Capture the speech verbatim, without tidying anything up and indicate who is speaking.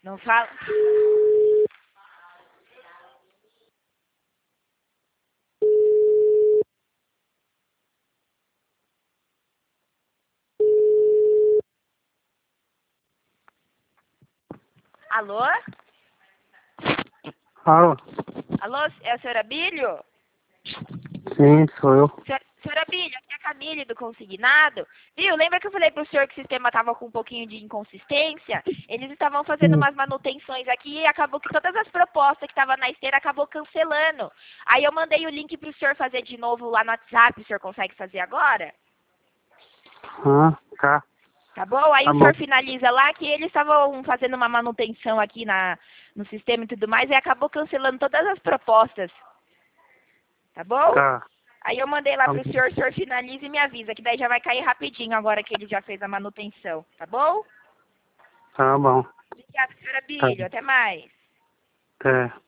Speaker 1: Não fala. Alô?
Speaker 2: Alô?
Speaker 1: Alô, é a senhora Abílio?
Speaker 2: Sim, sou eu.
Speaker 1: Senhora, senhora Abílio, aqui é a Camille do Consignado. Viu, lembra que eu falei pro senhor que o sistema tava com um pouquinho de inconsistência? Eles estavam fazendo
Speaker 2: Sim.
Speaker 1: umas manutenções aqui e acabou que todas as propostas que estavam na esteira acabou cancelando. Aí eu mandei o link pro senhor fazer de novo lá no WhatsApp, o senhor consegue fazer agora?
Speaker 2: Ah, tá.
Speaker 1: Tá bom? Aí
Speaker 2: Tá
Speaker 1: o
Speaker 2: bom.
Speaker 1: senhor finaliza lá que eles estavam fazendo uma manutenção aqui na, no sistema e tudo mais e acabou cancelando todas as propostas. Tá bom?
Speaker 2: Tá.
Speaker 1: Aí eu mandei lá
Speaker 2: Tá
Speaker 1: pro
Speaker 2: bom.
Speaker 1: senhor, o senhor finaliza e me avisa, que daí já vai cair rapidinho agora que ele já fez a manutenção. Tá bom?
Speaker 2: Tá bom.
Speaker 1: Obrigada, senhora
Speaker 2: Tá.
Speaker 1: Abílio. Até mais.
Speaker 2: Até.